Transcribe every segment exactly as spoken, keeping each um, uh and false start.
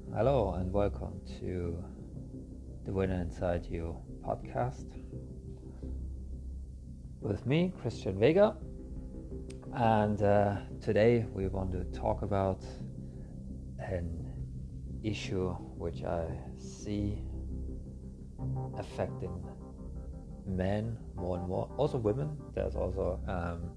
Hello and welcome to the Winner Inside You podcast with me, Christian Vega. And uh, today we want to talk about an issue which I see affecting men more and more, also women. There's also um,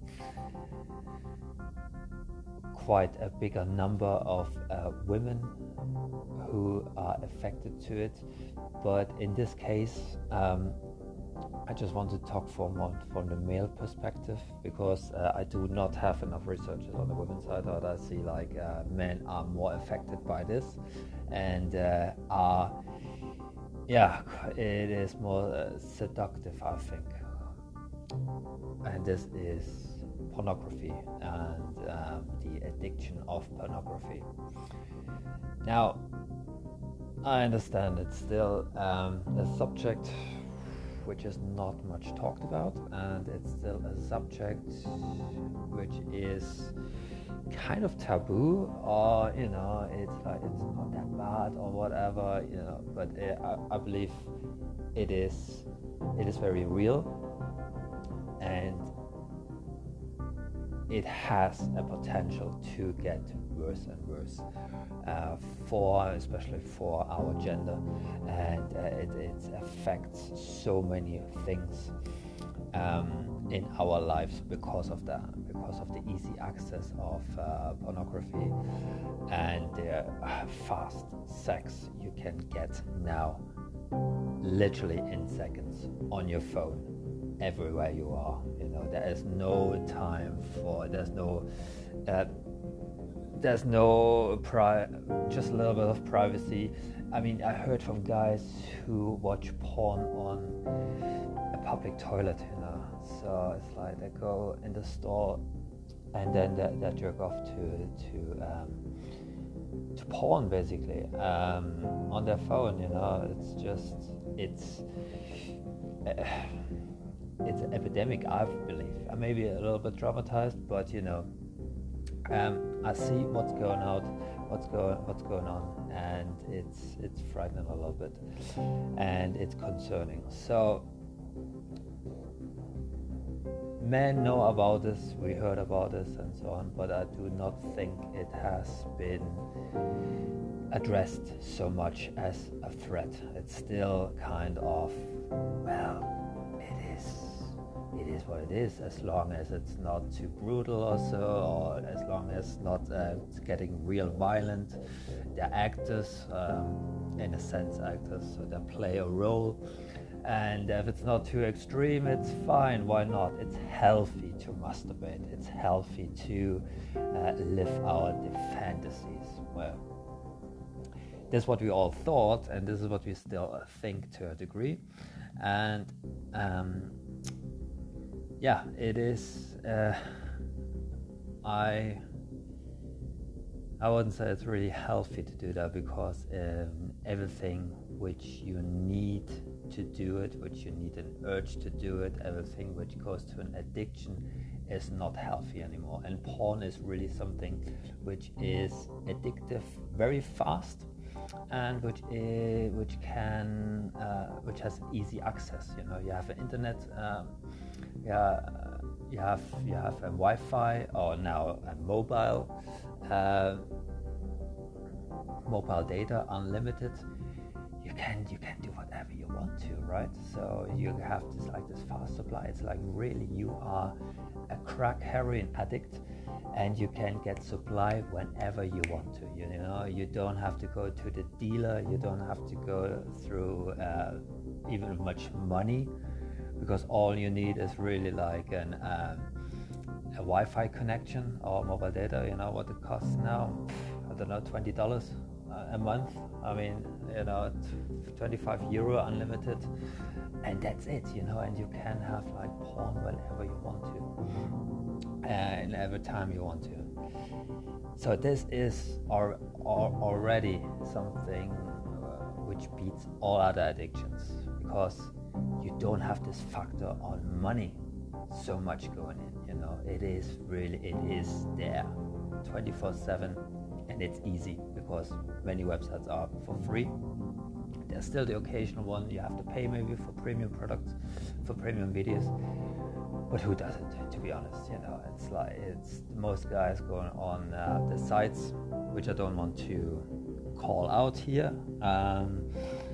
quite a bigger number of uh, women who are affected to it, but in this case um, I just want to talk from one, from the male perspective, because uh, I do not have enough researchers on the women's side. But I see like uh, men are more affected by this and uh, are yeah it is more uh, seductive, I think, and this is pornography and um, the addiction of pornography. Now, I understand it's still um, a subject which is not much talked about, and it's still a subject which is kind of taboo, or you know, it's like it's not that bad or whatever, you know. But it, I, I believe it is, it is very real, and it has a potential to get worse and worse uh, for especially for our gender, and uh, it, it affects so many things um, in our lives because of that, because of the easy access of uh, pornography and the uh, fast sex you can get now, literally in seconds, on your phone, everywhere you are. You know, there is no time for, there's no uh, there's no pri- just a little bit of privacy. I mean, I heard from guys who watch porn on a public toilet, you know. So it's like they go in the store and then they, they jerk off to to um, to porn, basically, um, on their phone. You know, it's just it's. Uh, it's an epidemic, I believe. I may be a little bit traumatized, but you know, um, I see what's going out, what's going, what's going on, and it's it's frightening a little bit, and it's concerning. So, men know about this, we heard about this, and so on, but I do not think it has been addressed so much as a threat. It's still kind of, well, it is it is what it is, as long as it's not too brutal or so, or as long as not uh, it's getting real violent. The actors, um, in a sense actors, so they play a role, and if it's not too extreme, it's fine. Why not? It's healthy to masturbate, it's healthy to uh, live out the fantasies. Well, this is what we all thought, and this is what we still think to a degree. And um, yeah, it is. Uh, I I wouldn't say it's really healthy to do that, because um, everything which you need to do it, which you need an urge to do it, everything which goes to an addiction is not healthy anymore. And porn is really something which is addictive very fast, and which is, which can uh, which has easy access. You know, you have an internet, um, yeah, you have you have a Wi-Fi, or now a mobile uh, mobile data, unlimited. You can you can do whatever you want to, right? So you have this like this fast supply. It's like really you are a crack heroin addict, and you can get supply whenever you want to. You know, you don't have to go to the dealer. You don't have to go through uh, even much money, because all you need is really like an um, a Wi-Fi connection or mobile data. You know what it costs now? I don't know, twenty dollars a month. I mean, you know, twenty-five euro unlimited, and that's it. You know, and you can have like porn whenever you want to, and every time you want to. So this is or, or already something uh, which beats all other addictions, because you don't have this factor on money. so much going in, you know. It is really, it is there twenty-four seven, and it's easy because many websites are for free. There's still the occasional one you have to pay maybe for premium products, for premium videos, but who does it, to be honest? You know, it's like, it's most guys going on uh, the sites, which I don't want to call out here. Um,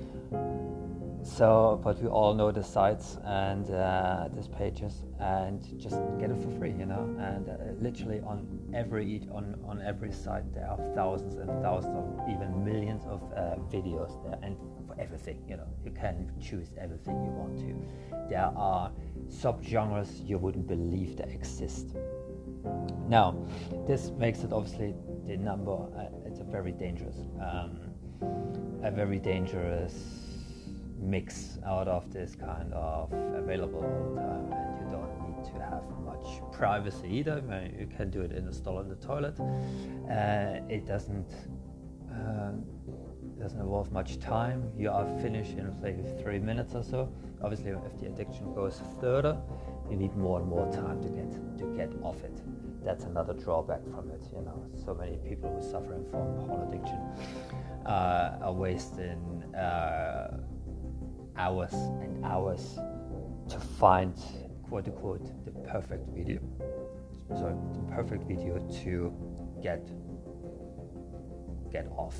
so, but we all know the sites and uh, these pages, and just get it for free, you know. And uh, literally on every on on every site there are thousands and thousands of, even millions of uh, videos there, and for everything, you know. You can choose everything you want to. There are subgenres you wouldn't believe that exist. Now, this makes it obviously the number. Uh, it's a very dangerous, um, a very dangerous mix out of this kind of available all the time, and you don't need to have much privacy either. You can do it in a stall in the toilet. Uh, it doesn't um, doesn't involve much time. You are finished in say three minutes or so. Obviously, if the addiction goes further, you need more and more time to get to get off it. That's another drawback from it. You know, so many people who are suffering from porn addiction uh, are wasting Uh, hours and hours to find, quote unquote, the perfect video. Sorry, the perfect video to get get off.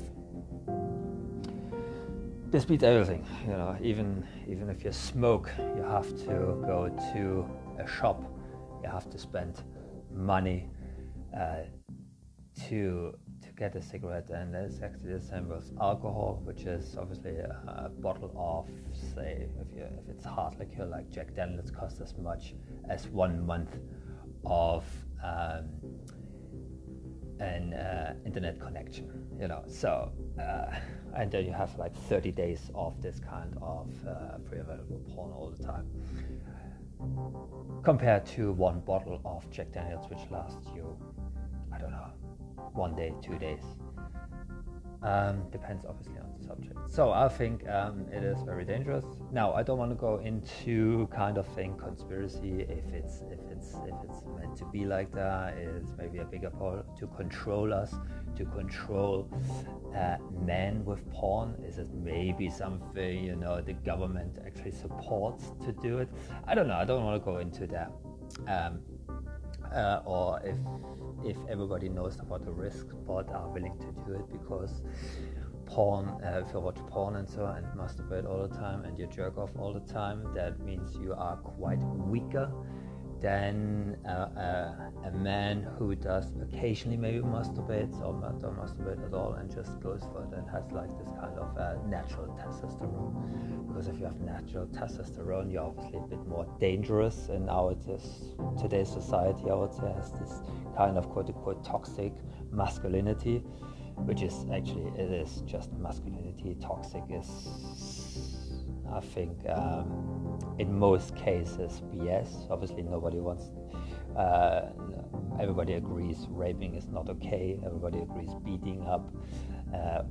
This beats everything, you know. Even even if you smoke, you have to go to a shop. You have to spend money uh, to. get a cigarette, and it's actually the same with alcohol, which is obviously a, a bottle of, say, if you if it's hard liquor like Jack Daniels, costs as much as one month of um, an uh, internet connection, you know. So uh, and then you have like thirty days of this kind of uh, free available porn all the time, compared to one bottle of Jack Daniels, which lasts you, I don't know, one day, two days. Um, depends obviously on the subject. So I think um, it is very dangerous. Now, I don't want to go into kind of thing conspiracy, if it's if it's if it's meant to be like that. It's maybe a bigger part to control us, to control uh, men with porn. Is it maybe something, you know, the government actually supports to do it? I don't know. I don't want to go into that. Um, uh, or if if everybody knows about the risks but are willing to do it, because porn, uh, if you watch porn and so on and masturbate all the time and you jerk off all the time, that means you are quite weaker than uh, uh, a man who does occasionally maybe masturbates or not don't masturbate at all and just goes for it and has like this kind of uh, natural testosterone. Because if you have natural testosterone, you're obviously a bit more dangerous in our this, today's society. I would say has this kind of quote-unquote toxic masculinity, which is actually, it is just masculinity. Toxic is, I think, um, in most cases B S. Obviously nobody wants, uh, everybody agrees raping is not okay, everybody agrees beating up uh,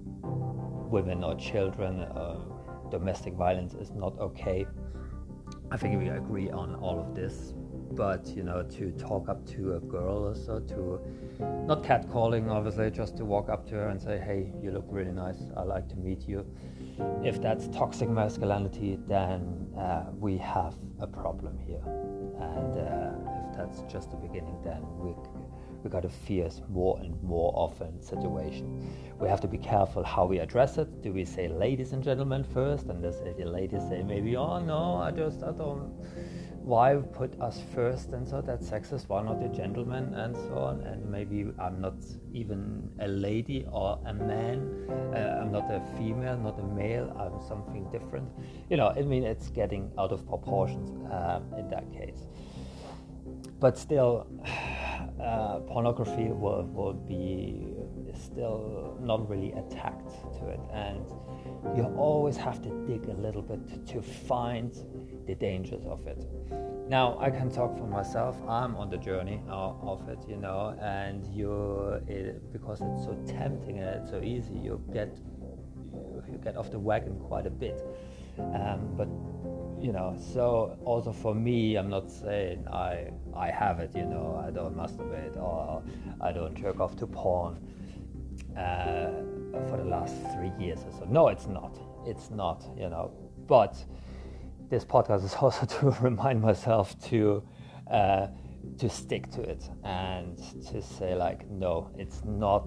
women or children, uh, domestic violence is not okay. I think we agree on all of this. But, you know, to talk up to a girl or so, to not catcalling, obviously, just to walk up to her and say, hey, you look really nice, I'd like to meet you. If that's toxic masculinity, then uh, we have a problem here. And uh, if that's just the beginning, then we we got to face more and more often situation. We have to be careful how we address it. Do we say ladies and gentlemen first, and let's say the ladies say maybe, oh no, I just I don't. Why put us first and so that's sexist, why not a gentleman and so on, and maybe I'm not even a lady or a man, uh, I'm not a female, not a male, I'm something different, you know. I mean, it's getting out of proportions um, in that case. But still, uh, pornography will, will be still not really attacked to it, and you always have to dig a little bit to find the dangers of it. Now, I can talk for myself. I'm on the journey of, of it, you know, and you, it, because it's so tempting and it's so easy, you get you, you get off the wagon quite a bit. Um, but you know, so also for me, I'm not saying I I have it, you know, I don't masturbate or I don't jerk off to porn uh, for the last three years or so. No, it's not. It's not, you know. But this podcast is also to remind myself to uh, to stick to it and to say like, no, it's not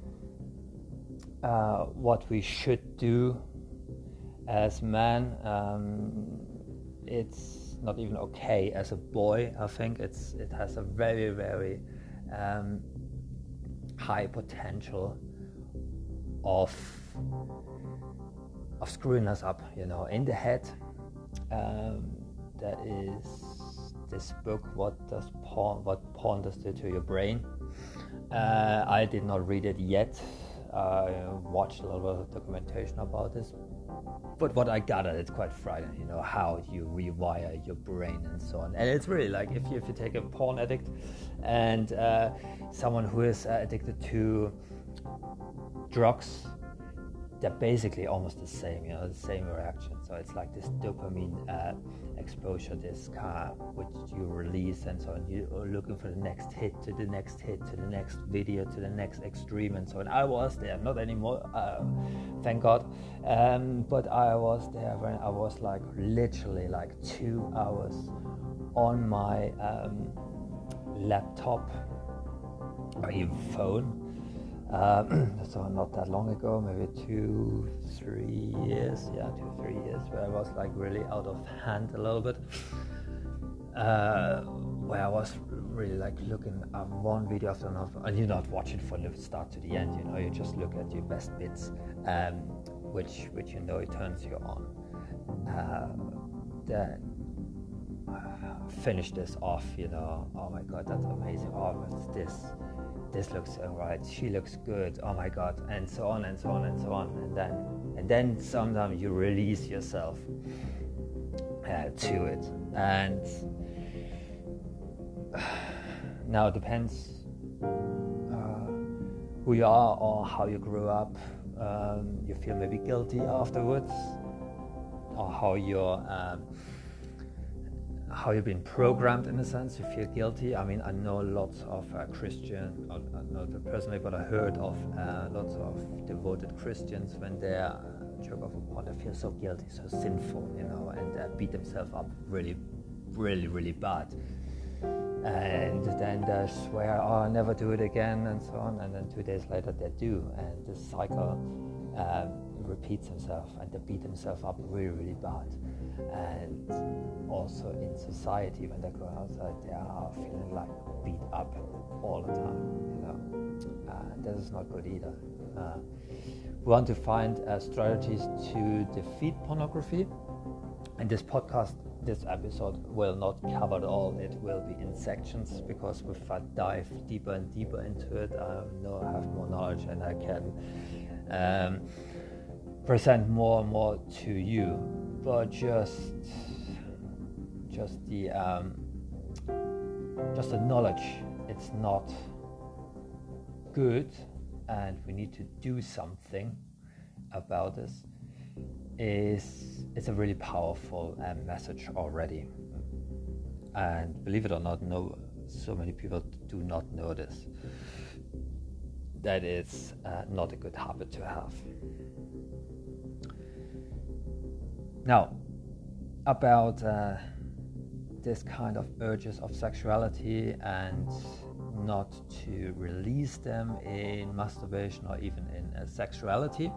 uh, what we should do as men. Um, it's not even okay as a boy. I think it's it has a very very um, high potential of of screwing us up, you know, in the head. Um, there is this book, What Does Porn What Porn Does Do to Your Brain. Uh, I did not read it yet. I watched a little bit of documentation about this. But what I got at, it's quite frightening, you know, how you rewire your brain and so on. And it's really like if you if you take a porn addict and uh, someone who is uh, addicted to drugs, they're basically almost the same, you know, the same reaction. So it's like this dopamine uh, exposure, this kind which you release and so on. You're looking for the next hit, to the next hit, to the next video, to the next extreme and so on. I was there, not anymore, uh, thank God. Um, but I was there when I was like literally like two hours on my um, laptop or even phone. Um, so not that long ago, maybe two, three years, yeah, two, three years, where I was like really out of hand a little bit, uh, where I was really like looking at one video after another, and you're not watching from the start to the end, you know, you just look at your best bits, um, which which you know it turns you on. Uh, then uh, finish this off, you know, oh my god, that's amazing, oh, what's this? This looks so right, she looks good, oh my god, and so on and so on and so on, and then and then sometimes you release yourself uh, to it, and uh, now it depends uh, who you are or how you grew up. Um, you feel maybe guilty afterwards, or how you're um, how you've been programmed in a sense, you feel guilty. I mean, I know lots of uh, Christian, not, not personally, but I heard of uh, lots of devoted Christians when they're uh, jerk off upon, they feel so guilty, so sinful, you know, and uh, beat themselves up really, really, really bad. And then they swear, oh, I'll never do it again, and so on. And then two days later they do, and this cycle um, repeats himself, and they beat themselves up really, really bad. And also in society, when they go outside, they are feeling like beat up all the time, you know. Uh, this is not good either. Uh, we want to find uh, strategies to defeat pornography, and this podcast, this episode will not cover it all. It will be in sections, because if I dive deeper and deeper into it, I know I have more knowledge and I can um, present more and more to you. But just, just the, um, just the knowledge, it's not good, and we need to do something about this. Is it's a really powerful uh, message already, and believe it or not, no, so many people do not know this. That is uh, not a good habit to have. Now, about uh, this kind of urges of sexuality and not to release them in masturbation or even in uh, sexuality.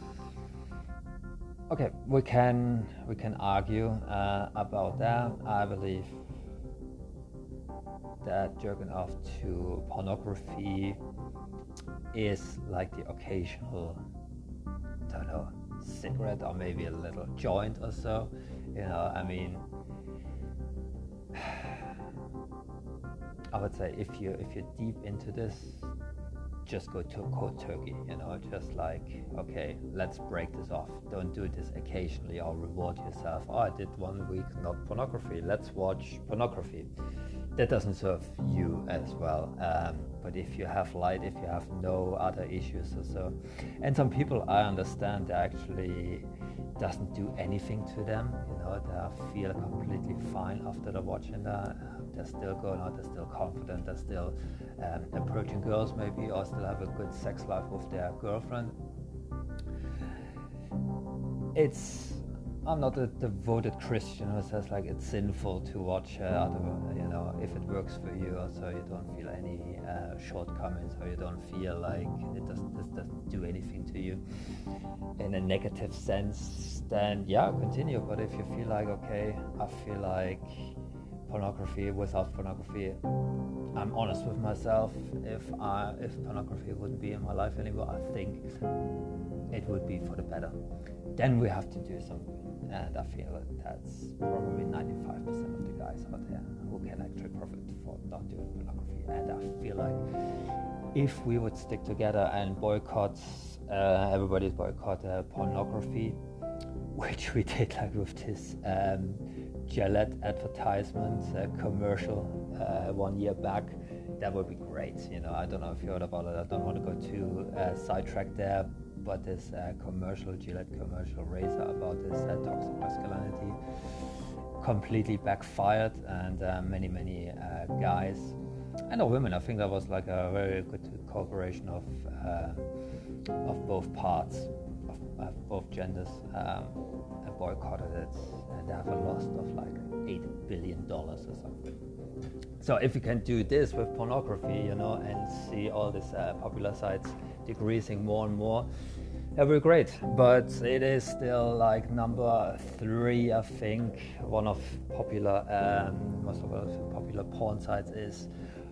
Okay, we can we can argue uh, about that. I believe that jerking off to pornography is like the occasional, I don't know, cigarette or maybe a little joint or so. You know, I mean, I would say if you if you're deep into this, just go to cold turkey, you know, just like, okay, let's break this off. Don't do this occasionally or reward yourself. Oh, I did one week not pornography, let's watch pornography. That doesn't serve you as well. Um, but if you have light, if you have no other issues or so, and some people, I understand, they actually doesn't do anything to them. You know, they feel completely fine after they're watching that. They're still going out, they're still confident, they're still um, approaching girls maybe, or still have a good sex life with their girlfriend. It's, I'm not a devoted Christian who says like it's sinful to watch uh, other, you know, if it works for you, or so you don't feel any uh, shortcomings, or you don't feel like it doesn't, this doesn't do anything to you in a negative sense, then yeah, continue. But if you feel like, okay, I feel like pornography, without pornography, I'm honest with myself, if I, if pornography wouldn't be in my life anymore, I think it would be for the better. Then we have to do something. And I feel that that's probably ninety-five percent of the guys out there who can actually profit from not doing pornography. And I feel like if we would stick together and boycott, uh, everybody's boycott uh, pornography, which we did like with this um, Gillette advertisement uh, commercial uh, one year back, that would be great. You know, I don't know if you heard about it. I don't want to go too uh, sidetracked there. But this uh, commercial, Gillette commercial razor about this uh, toxic masculinity completely backfired, and uh, many, many uh, guys and or women, I think that was like a very good cooperation of uh, of both parts, of, of both genders, um, boycotted it, and they have a loss of like eight billion dollars or something. So if you can do this with pornography, you know, and see all these uh, popular sites decreasing more and more, that would be great. But it is still like number three, I think. One of popular, um, most of the popular porn sites is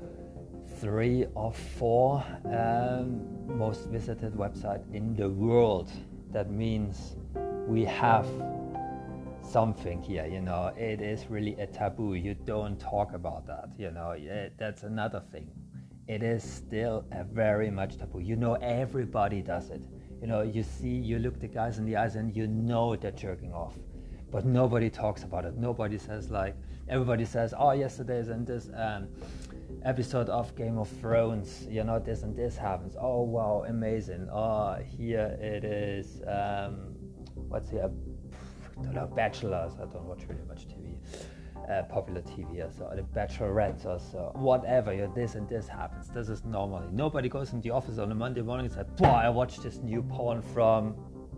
three or four um, most visited website in the world. That means we have something here, you know. It is really a taboo. You don't talk about that, you know. It, that's another thing. It is still a very much taboo. You know, everybody does it. You know, you see, you look the guys in the eyes and you know they're jerking off, but nobody talks about it. Nobody says like, everybody says, oh, yesterday's in this um, episode of Game of Thrones, you know, this and this happens. Oh, wow, amazing. Oh, here it is, um, what's here? I don't know, Bachelors. I don't watch really much T V, uh, popular T V, or so, the Bachelorette, or so, whatever. You know, this and this happens. This is normal. Nobody goes in the office on a Monday morning and says, "Boy, I watched this new porn from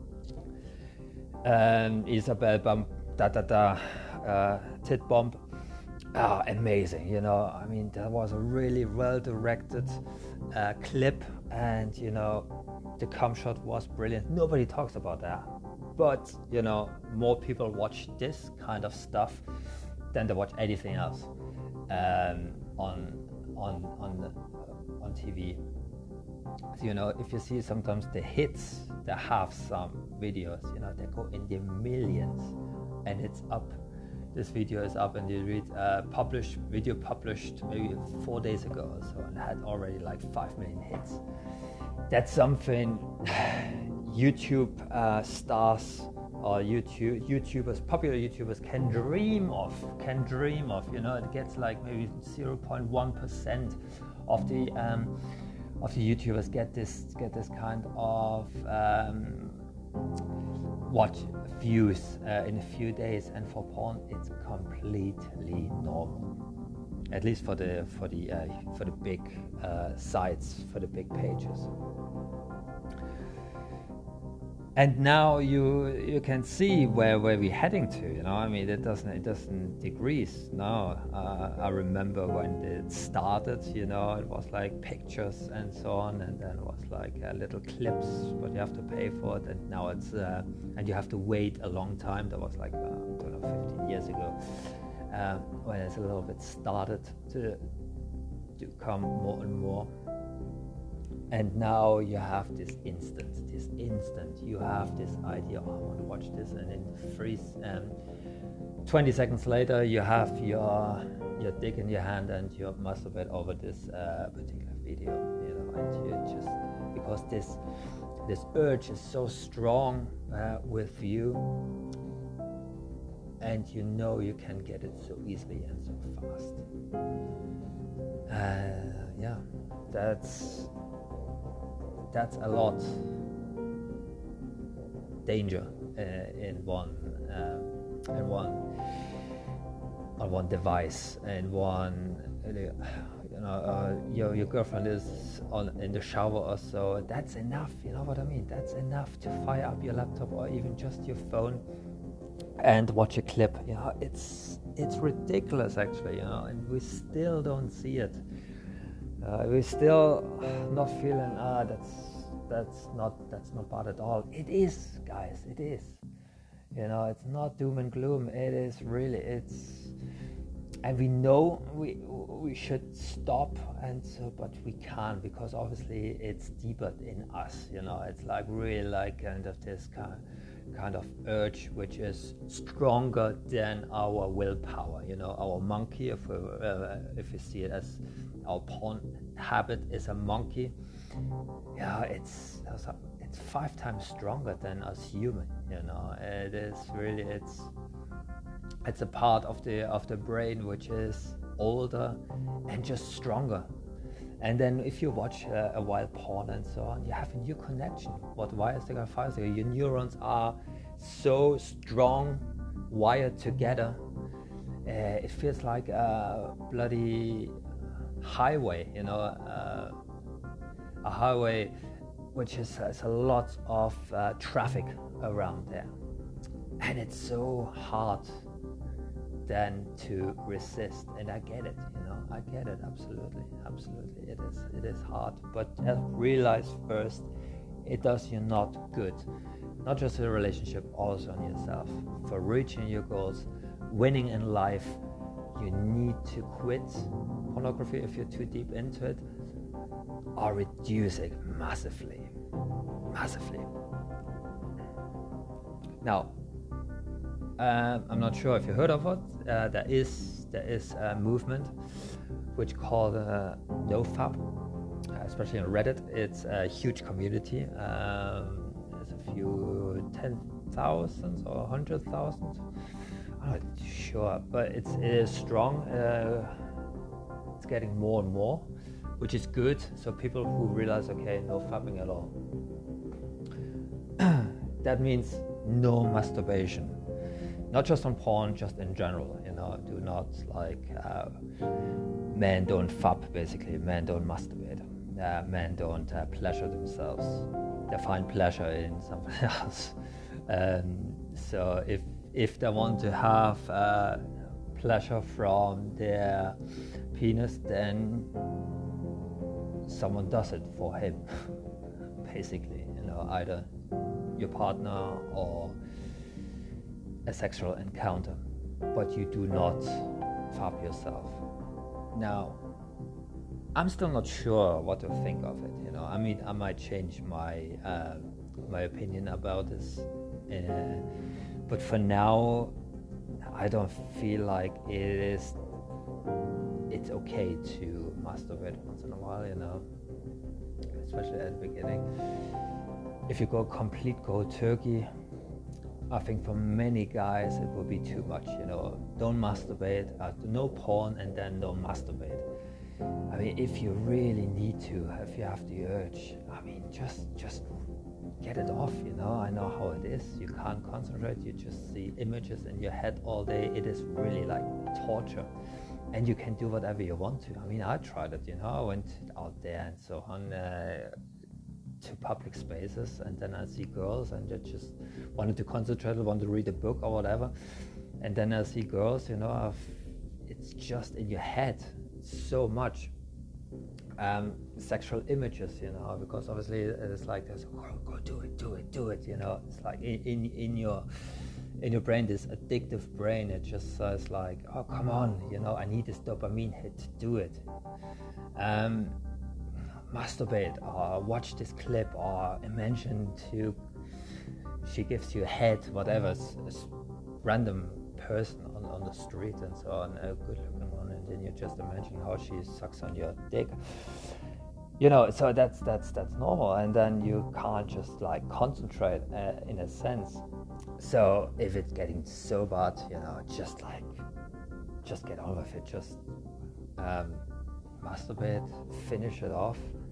um, Isabel Bump, da da da, uh, Tit Bump. Oh, amazing!" You know, I mean, that was a really well-directed uh, clip, and you know, the cum shot was brilliant. Nobody talks about that. But, you know, more people watch this kind of stuff than they watch anything else um, on on on the, on T V. So, you know, if you see sometimes the hits, they have some videos, you know, they go in the millions, and it's up. This video is up, and you read uh, published video published maybe four days ago or so, and had already like five million hits. That's something YouTube uh, stars or YouTube YouTubers, popular YouTubers can dream of, can dream of. You know, it gets like maybe zero point one percent of the um, of the YouTubers get this get this kind of um, watch views uh, in a few days, and for porn, it's completely normal. At least for the for the uh, for the big uh, sites, for the big pages. And now you you can see where, where we're heading to. You know, I mean, it doesn't it doesn't decrease. No, uh, I remember when it started. You know, it was like pictures and so on, and then it was like uh, little clips, but you have to pay for it. And now it's uh, and you have to wait a long time. That was like uh, I don't know, fifteen years ago, um, when it's a little bit started to to come more and more. And now you have this instant, this instant, you have this idea, oh, I want to watch this, and in three, um, twenty seconds later, you have your your dick in your hand and you masturbate over this uh, particular video, you know, and you just, because this this urge is so strong uh, with you, and you know you can get it so easily and so fast. Uh, yeah, that's that's a lot danger uh, in one um, in one on one device, in one you know uh, your your girlfriend is on in the shower or so. That's enough. You know what I mean? That's enough to fire up your laptop or even just your phone and watch a clip. You know, it's it's ridiculous actually. You know, and we still don't see it. Uh, we're still not feeling ah that's that's not that's not bad at all. It is, guys. It is. You know, it's not doom and gloom. It is really. It's, and we know we we should stop, and so, but we can't because obviously it's deeper in us. You know, it's like really like kind of this kind kind of urge which is stronger than our willpower. You know, our monkey, if we uh, if we see it as our porn habit is a monkey, yeah, it's it's five times stronger than us human. You know, it is really it's it's a part of the of the brain which is older and just stronger. And then if you watch uh, a while porn and so on, you have a new connection. What wires together, fires together. Your neurons are so strong, wired together. Uh, it feels like a bloody highway, you know, uh, a highway which is, has a lot of uh, traffic around there. And it's so hard then to resist, and I get it, you know, I get it, absolutely, absolutely, it is, it is hard, but just realize first, it does you not good, not just in a relationship, also on yourself. For reaching your goals, winning in life, you need to quit pornography if you're too deep into it, or reduce it massively, massively. Now, Um, I'm not sure if you heard of it. Uh, there is there is a movement which called uh, NoFap, especially on Reddit. It's a huge community. Um, there's a few ten thousands or hundred thousands. I'm not sure, but it's it is strong. Uh, it's getting more and more, which is good. So people who realize, okay, no fapping at all. That means no masturbation. Not just on porn, just in general, you know, do not like, uh, men don't fap, basically, men don't masturbate, uh, men don't uh, pleasure themselves, they find pleasure in something else. Um, so if if they want to have uh, pleasure from their penis, then someone does it for him, basically, you know, either your partner or a sexual encounter, but you do not fap yourself. Now, I'm still not sure what to think of it. You know, I mean, I might change my uh, my opinion about this, uh, but for now, I don't feel like it is. It's okay to masturbate once in a while. You know, especially at the beginning. If you go complete cold turkey, I think for many guys it will be too much, you know. Don't masturbate, uh, no porn, and then don't masturbate. I mean, if you really need to, if you have the urge, I mean, just just get it off, you know. I know how it is. You can't concentrate. You just see images in your head all day. It is really like torture, and you can do whatever you want to. I mean, I tried it, you know. I went out there and so on. Uh, to public spaces, and then I see girls and I just wanted to concentrate, want to read a book or whatever, and then I see girls, you know, I've, it's just in your head so much um, sexual images, you know, because obviously it's like this, oh, go do it, do it, do it, you know, it's like in, in, in your in your brain, this addictive brain, it just says like, oh, come on, you know, I need this dopamine hit to do it. Um, masturbate or watch this clip or imagine to she gives you a head, whatever, a random person on, on the street and so on, a good looking one, and then you just imagine how she sucks on your dick, you know. So that's that's that's normal, and then you can't just like concentrate uh, in a sense. So if it's getting so bad, you know, just like just get on with it, just um, masturbate, finish it off,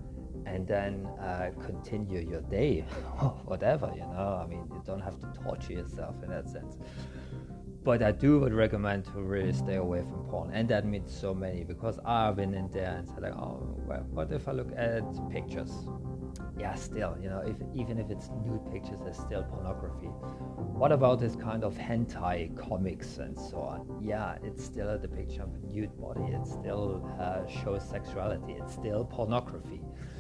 and then uh, continue your day or whatever, you know. I mean, you don't have to torture yourself in that sense. But I do would recommend to really stay away from porn, and that means so many, because I've been in there and said like, oh, well, what if I look at pictures? Yeah, still, you know, if even if it's nude pictures, there's still pornography. What about this kind of hentai comics and so on? Yeah, it's still a depiction of a nude body. It still uh, shows sexuality. It's still pornography,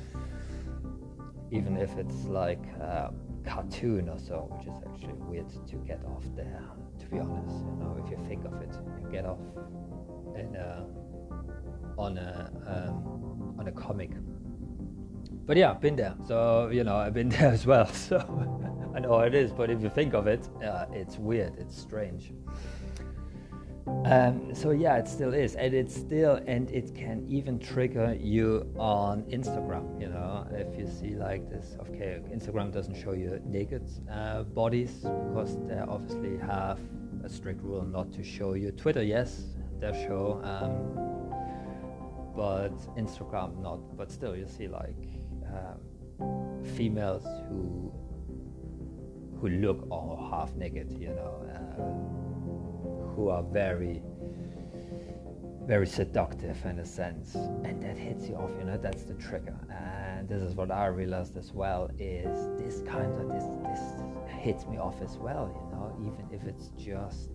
even if it's like a cartoon or so, which is actually weird to get off there. To be honest, you know, if you think of it, you get off in a, on a um, on a comic. But yeah, been there. So, you know, I've been there as well. So I know how it is. But if you think of it, uh, it's weird. It's strange. Um, so yeah, it still is. And it's still, and it can even trigger you on Instagram, you know, if you see like this. Okay, Instagram doesn't show you naked uh, bodies, because they obviously have a strict rule not to show you. Twitter, yes, they show, um, but Instagram not. But still, you see like um, females who who look all half naked, you know, uh, who are very, very seductive in a sense, and that hits you off, you know. That's the trigger. And this is what I realized as well, is this kind of this this hits me off as well, you know, even if it's just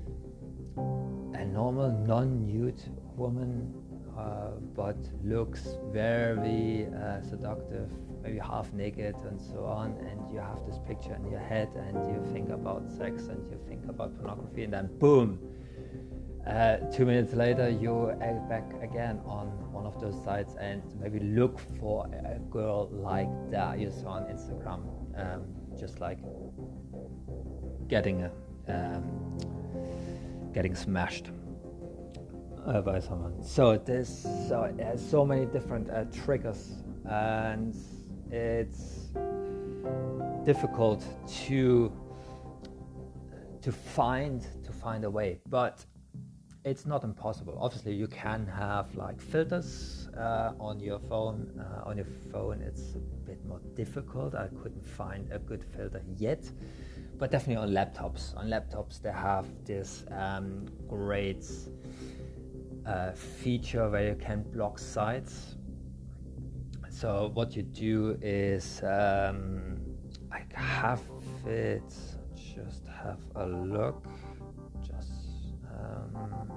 a normal non-nude woman, uh, but looks very uh, seductive, maybe half naked and so on, and you have this picture in your head and you think about sex and you think about pornography, and then boom, uh, two minutes later you're back again on one of those sites and maybe look for a girl like that you saw on Instagram, um, just like getting a, um, getting smashed uh, by someone. So there's so there's so many different uh, triggers, and it's difficult to to find to find a way, but it's not impossible. Obviously, you can have like filters uh, on your phone. Uh, on your phone, it's a bit more difficult. I couldn't find a good filter yet, but definitely on laptops. On laptops, they have this um, great uh, feature where you can block sites. So what you do is, um, I have it, just have a look, just, um,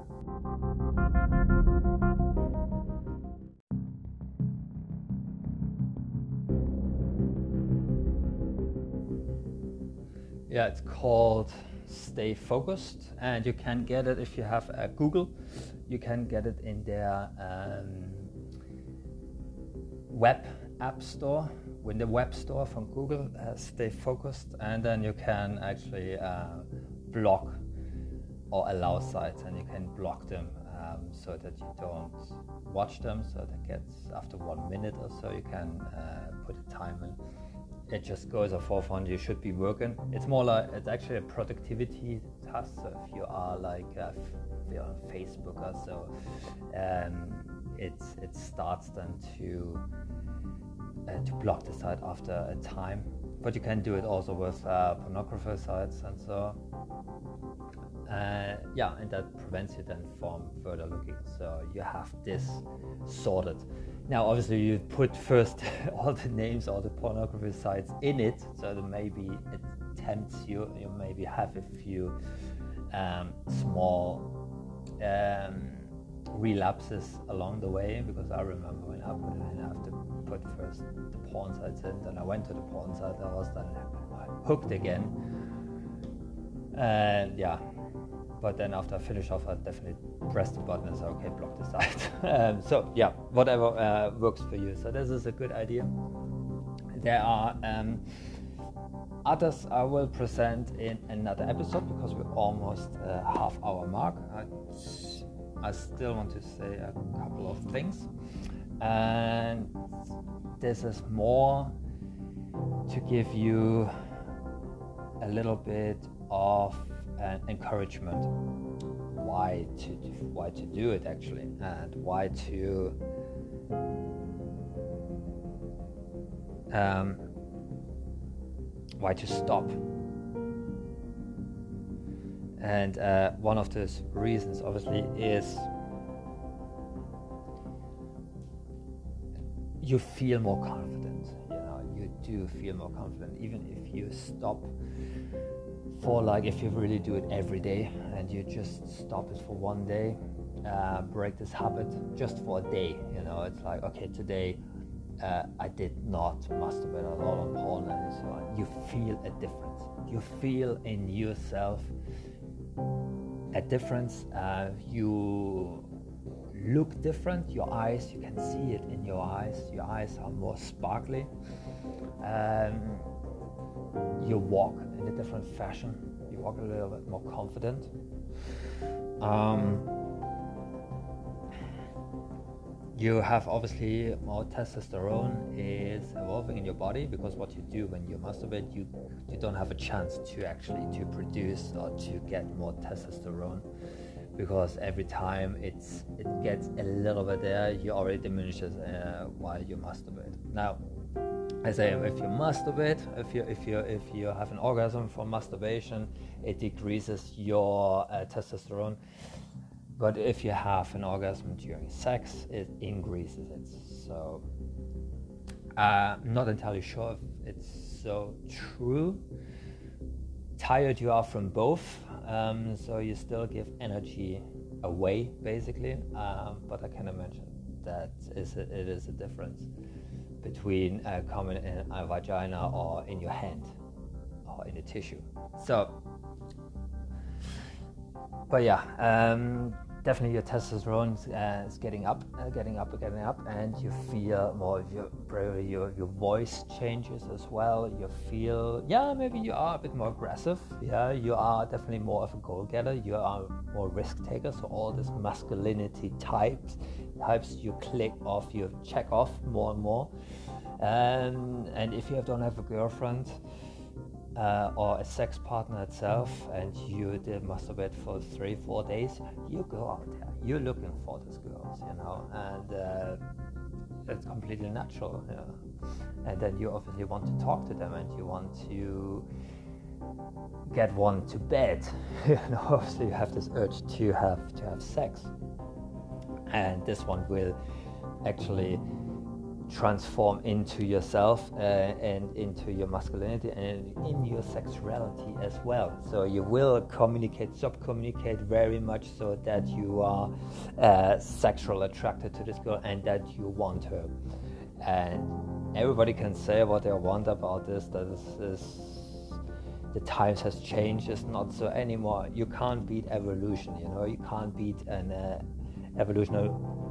yeah, it's called Stay Focused, and you can get it if you have a Google. You can get it in their um, web app store, in the web store from Google, uh, Stay Focused, and then you can actually uh, block or allow sites, and you can block them um, so that you don't watch them. So that gets after one minute or so, you can uh, put a time in. It just goes off for fun. You should be working. It's more like, it's actually a productivity task. So if you are like uh, if you're on Facebook or so, um, it's it starts then to uh, to block the site after a time. But you can do it also with uh, pornography sites and so. Uh, yeah, and that prevents you then from further looking. So you have this sorted. Now, obviously, you put first all the names, all the pornography sites in it, so that maybe it tempts you. You maybe have a few um, small um, relapses along the way, because I remember when I put it in, I have to put first the porn sites in, then I went to the porn site, I was then hooked again. And yeah. But then after I finish off, I definitely press the button and say, okay, block the site. um, so yeah, whatever uh, works for you. So this is a good idea. There are um, others I will present in another episode, because we're almost uh, half hour mark. I, I still want to say a couple of things. And this is more to give you a little bit of and encouragement why to do, why to do it actually, and why to Um, why to stop? And uh, one of those reasons, obviously, is you feel more confident. You know, you do feel more confident, even if you stop for, like, if you really do it every day and you just stop it for one day, uh, break this habit just for a day. You know, it's like, okay, today uh, I did not masturbate a lot on porn and so on. You feel a difference. You feel in yourself a difference. Uh, you look different. Your eyes, you can see it in your eyes. Your eyes are more sparkly. Um, you walk in a different fashion. You walk a little bit more confident. Um, you have obviously more testosterone is evolving in your body, because what you do when you masturbate, you you don't have a chance to actually to produce or to get more testosterone, because every time it's it gets a little bit there, you already diminishes uh, while you masturbate. Now, I say, if you masturbate, if you if you if you have an orgasm from masturbation, it decreases your uh, testosterone. But if you have an orgasm during sex, it increases it. So, uh, I'm not entirely sure if it's so true. Tired you are from both, um, so you still give energy away, basically. Um, but I can imagine that is a, it is a difference between uh, coming in a vagina or in your hand or in the tissue. So, but yeah, um, definitely your testosterone uh, is getting up, uh, getting up, getting up, and you feel more of your bravery, your, your voice changes as well. You feel, yeah, maybe you are a bit more aggressive. Yeah, you are definitely more of a goal-getter. You are more risk-taker. So all this masculinity types, types you click off, you check off more and more. Um, and if you don't have a girlfriend, Uh, or a sex partner itself, and you did masturbate for three, four days, you go out there, you're looking for these girls, you know, and uh, it's completely natural, you know. And then you obviously want to talk to them, and you want to get one to bed. You know, obviously you have this urge to have to have sex, and this one will actually transform into yourself uh, and into your masculinity and in your sexuality as well. So you will communicate, sub-communicate very much, so that you are uh, sexually attracted to this girl and that you want her. And everybody can say what they want about this, that this is, the times has changed, it's not so anymore. You can't beat evolution, you know, you can't beat an uh, evolutionary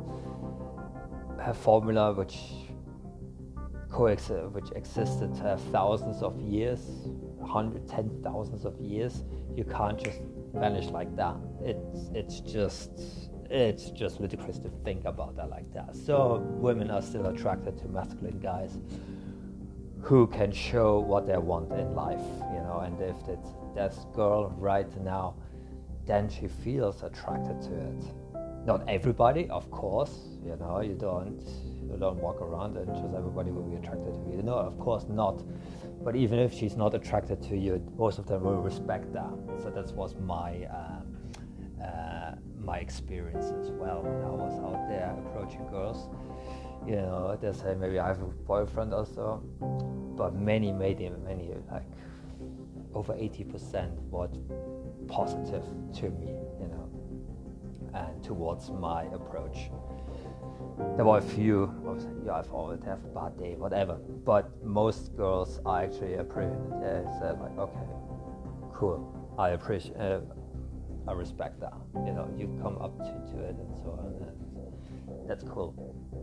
formula which coexist, which existed uh, thousands of years, hundred, ten thousands of years. You can't just vanish like that. It's it's just it's just ludicrous to think about that like that. So women are still attracted to masculine guys who can show what they want in life, you know. And if it's that girl right now, then she feels attracted to it. Not everybody, of course, you know, you don't you don't walk around and just everybody will be attracted to you. No, of course not. But even if she's not attracted to you, most of them will respect that. So that was my um, uh, my experience as well when I was out there approaching girls. You know, they say maybe I have a boyfriend also, but many, many, many, like over eighty percent was positive to me, you know, and towards my approach. There were a few, obviously, yeah, I've always have a bad day, whatever. But most girls are actually appreciative. They said like, okay, cool, I appreciate, uh, I respect that. You know, you come up to, to it and so on, and that's cool.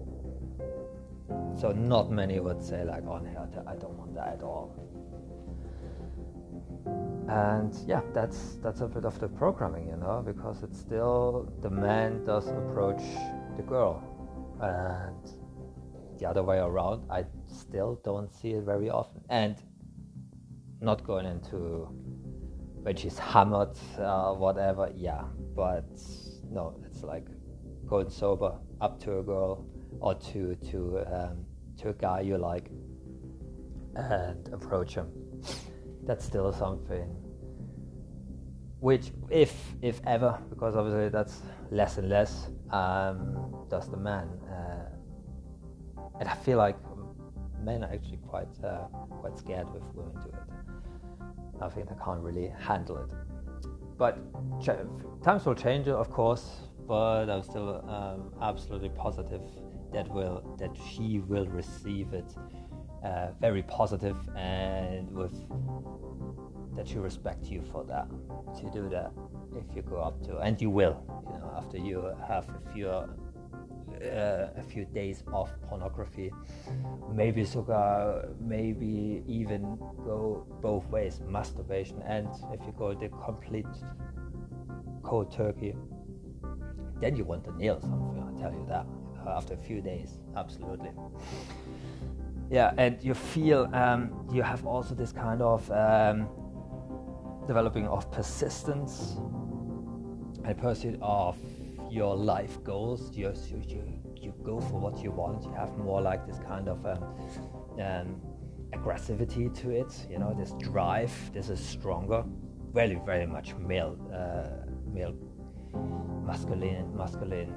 So not many would say like, oh no, I don't want that at all. And yeah, that's that's a bit of the programming, you know, because it's still the man does approach the girl, and the other way around, I still don't see it very often. And not going into when she's hammered, uh, whatever, yeah, but no, it's like going sober up to a girl or to to um, to a guy you like, and approach him. That's still something which, if if ever, because obviously that's less and less, um, does the man. Uh, and I feel like men are actually quite uh, quite scared if women do it. I think they can't really handle it. But ch- times will change, of course. But I'm still um, absolutely positive that will that she will receive it uh, very positive, and with that she respect you for that, to do that if you go up to, and you will, you know, after you have a few uh, a few days of pornography, maybe sugar, maybe even go both ways, masturbation, and if you go the complete cold turkey, then you want to nail something, I'll tell you that, you know, after a few days, absolutely. Yeah, and you feel, um, you have also this kind of um, developing of persistence and pursuit of your life goals. You, you, you go for what you want. You have more like this kind of um, um, aggressivity to it, you know, this drive. This is stronger, very, very much male, uh, male, masculine, masculine,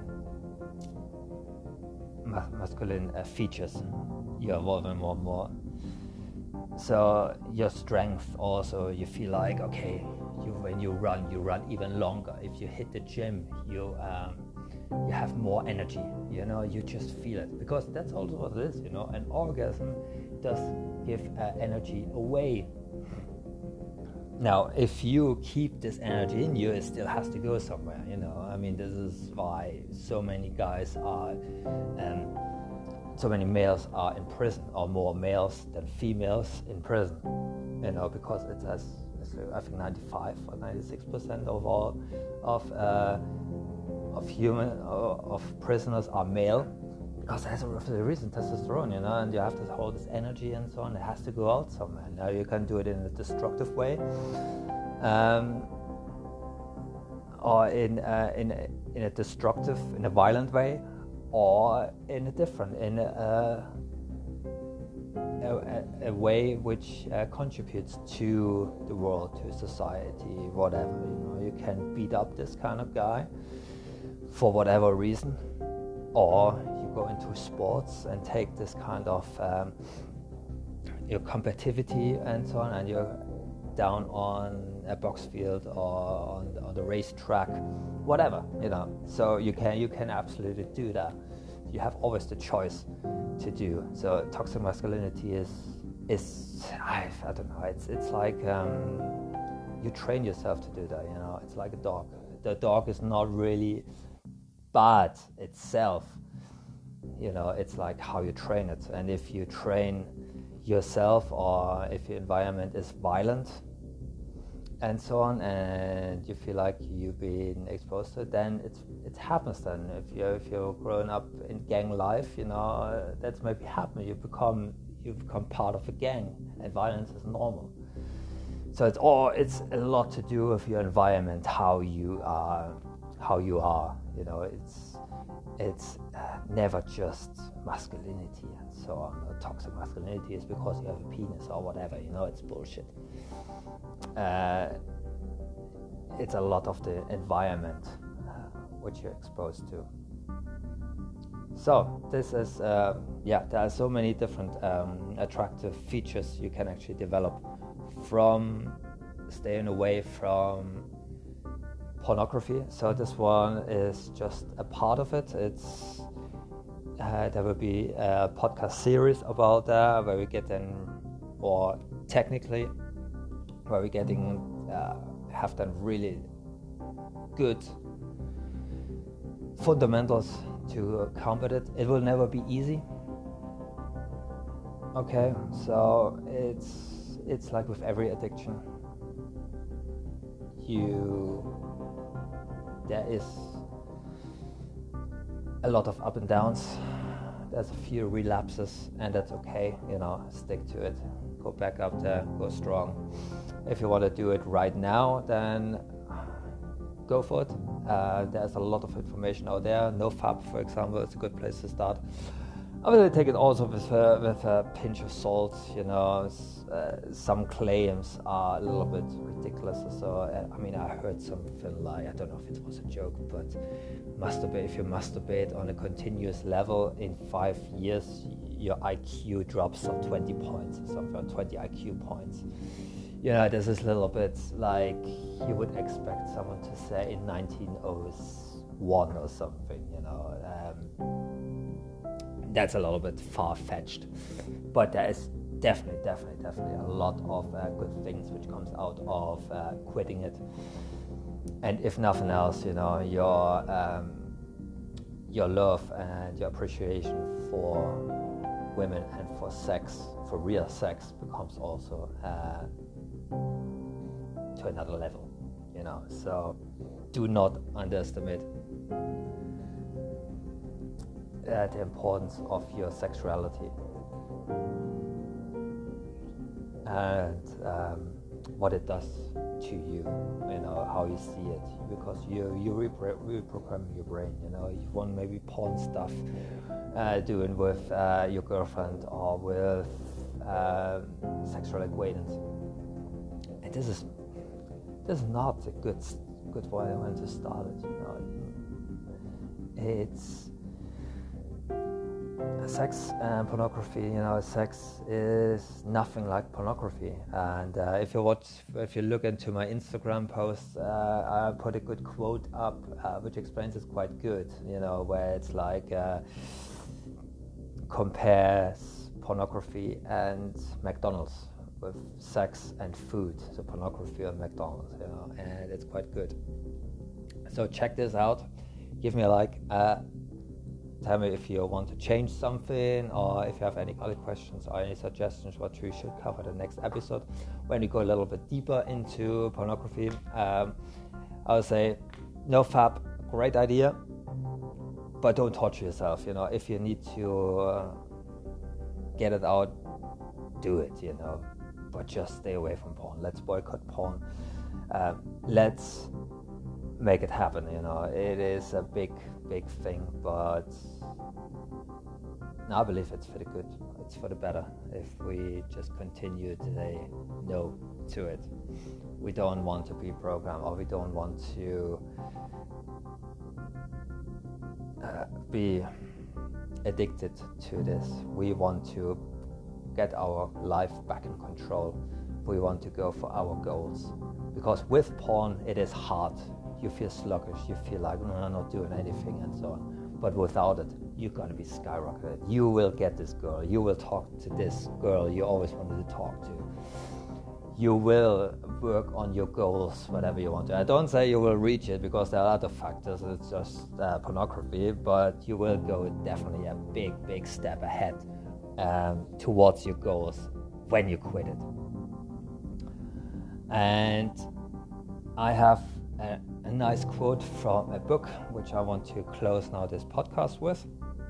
ma- masculine uh, features. You're evolving more and more. So your strength also, you feel like, okay, you when you run, you run even longer. If you hit the gym, you um, you have more energy. You know, you just feel it, because that's also what it is. You know, an orgasm does give uh, energy away. Now, if you keep this energy in you, it still has to go somewhere. You know, I mean, this is why so many guys are. Um, So many males are in prison, or more males than females in prison, you know, because it has, I think, ninety-five or ninety-six percent of all of uh, of human uh, of prisoners are male, because that's the reason, testosterone, you know, and you have to hold this energy and so on. It has to go out somewhere. Now you can do it in a destructive way, um, or in uh, in in a destructive, in a violent way, or in a different, in a, a, a way which uh, contributes to the world, to society, whatever. You know, you can beat up this kind of guy for whatever reason, or you go into sports and take this kind of um, your competitivity and so on, and you're down on a box field or on the, on the racetrack, whatever, you know. So you can you can absolutely do that. You have always the choice to do. So toxic masculinity is is I, I don't know. It's it's like um, you train yourself to do that. You know, it's like a dog. The dog is not really bad itself. You know, it's like how you train it. And if you train yourself, or if your environment is violent and so on, and you feel like you've been exposed to it, then it's it happens. Then if you if you're growing up in gang life, you know, uh, that's maybe happening. You become you become part of a gang, and violence is normal. So it's all it's a lot to do with your environment, how you are, how you are. You know, it's it's uh, never just masculinity and so on. Or toxic masculinity is because you have a penis or whatever. You know, it's bullshit. Uh, it's a lot of the environment uh, which you're exposed to. So this is, uh, yeah, there are so many different um, attractive features you can actually develop from staying away from pornography. So this one is just a part of it. It's uh, there will be a podcast series about that where we get in more technically, where we're getting uh, have done really good fundamentals to uh, combat it. It will never be easy. Okay, so it's it's like with every addiction. You there is a lot of up and downs. There's a few relapses, and that's okay. You know, stick to it. Go back up there. Go strong. If you want to do it right now, then go for it. Uh, there's a lot of information out there. NoFap, for example, is a good place to start. Obviously, take it also with a, with a pinch of salt. You know, uh, some claims are a little bit ridiculous. So, uh, I mean, I heard something like, I don't know if it was a joke, but masturbate. If you masturbate on a continuous level in five years, your I Q drops some twenty points or something, twenty I Q points. You know, this is a little bit like you would expect someone to say in nineteen oh one or something. You know. Um, That's a little bit far-fetched, but there is definitely, definitely, definitely a lot of uh, good things which comes out of uh, quitting it. And if nothing else, you know, your um, your love and your appreciation for women and for sex, for real sex, becomes also uh, to another level. You know, so do not underestimate Uh, the importance of your sexuality and um, what it does to you, you know, how you see it, because you you repro- reprogram your brain. You know, you want maybe porn stuff uh, doing with uh, your girlfriend or with um, sexual acquaintance, and this is this is not a good good way when to start it. You know, it's sex and pornography. You know, sex is nothing like pornography. And uh, if you watch, if you look into my Instagram post, uh, I put a good quote up, uh, which explains it quite good. You know, where it's like uh, compares pornography and McDonald's with sex and food. So pornography and McDonald's. You know, and it's quite good. So check this out. Give me a like. Uh, Tell me if you want to change something, or if you have any other questions or any suggestions what we should cover the next episode when we go a little bit deeper into pornography. Um, I would say no fap, great idea, but don't torture yourself. You know, if you need to uh, get it out, do it. You know, but just stay away from porn. Let's boycott porn. Um, let's make it happen. You know, it is a big big thing, but I believe it's for the good, it's for the better if we just continue to say no to it. We don't want to be programmed, or we don't want to uh, be addicted to this. We want to get our life back in control. We want to go for our goals, because with porn it is hard. You feel sluggish, you feel like, no, I'm not doing anything, and so on. But without it, you're going to be skyrocketed. You will get this girl. You will talk to this girl you always wanted to talk to. You will work on your goals, whatever you want to. I don't say you will reach it, because there are other factors. It's just uh, pornography, but you will go definitely a big, big step ahead um, towards your goals when you quit it. And I have a, a nice quote from a book which I want to close now this podcast with,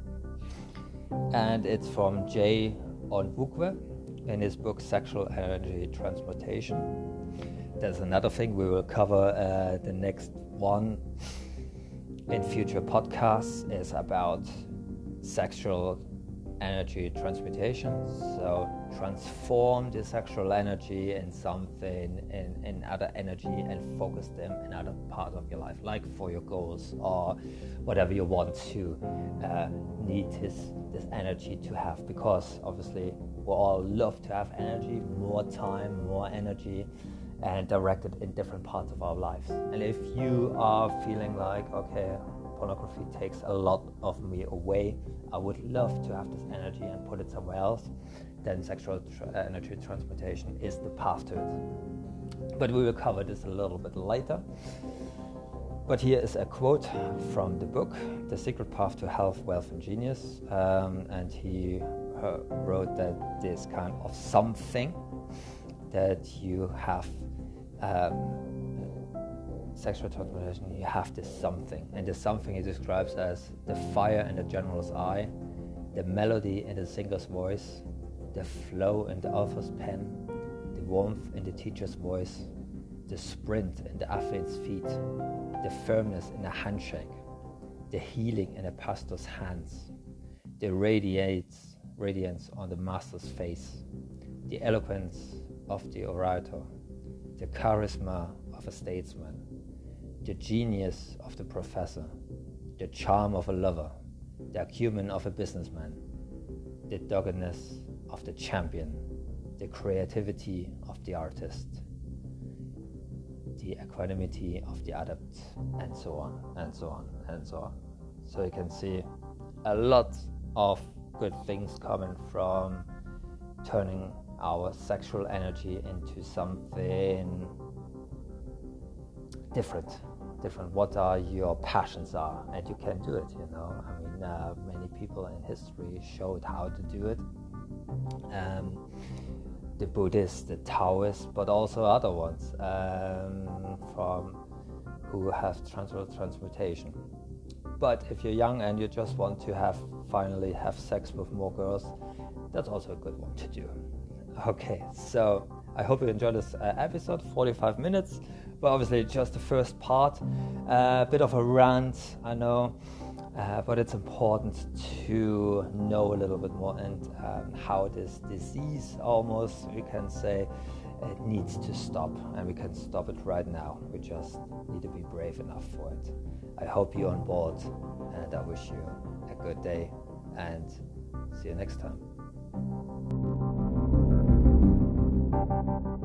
and it's from Jay Onwukwe in his book Sexual Energy Transmutation. There's another thing we will cover. Uh, the next one in future podcasts is about sexual energy transmutation. So transform the sexual energy in something, in, in other energy, and focus them in other part of your life, like for your goals or whatever you want to uh, need this this energy to have, because obviously we all love to have energy, more time, more energy, and direct it in different parts of our lives. And if you are feeling like, okay, pornography takes a lot of me away, I would love to have this energy and put it somewhere else, then sexual tra- energy transmutation is the path to it. But we will cover this a little bit later. But here is a quote from the book, The Secret Path to Health, Wealth and Genius. Um, and he uh, wrote that this kind of something that you have, um, sexual transmutation, you have this something. And the something he describes as the fire in the general's eye, the melody in the singer's voice, the flow in the author's pen, the warmth in the teacher's voice, the sprint in the athlete's feet, the firmness in a handshake, the healing in a pastor's hands, the radiates, radiance on the master's face, the eloquence of the orator, the charisma of a statesman, the genius of the professor, the charm of a lover, the acumen of a businessman, the doggedness of the champion, the creativity of the artist, the equanimity of the adept, and so on, and so on, and so on. So you can see a lot of good things coming from turning our sexual energy into something different. Different. What are your passions are, and you can do it. You know, I mean, uh, many people in history showed how to do it. Um, the Buddhists, the Taoists, but also other ones um, from who have transferred transmutation. But if you're young and you just want to have finally have sex with more girls, that's also a good one to do. Okay, so I hope you enjoyed this uh, episode, forty-five minutes, but obviously just the first part, a uh, bit of a rant, I know, uh, but it's important to know a little bit more and um, how this disease, almost we can say, it needs to stop, and we can stop it right now. We just need to be brave enough for it. I hope you're on board, and I wish you a good day, and see you next time.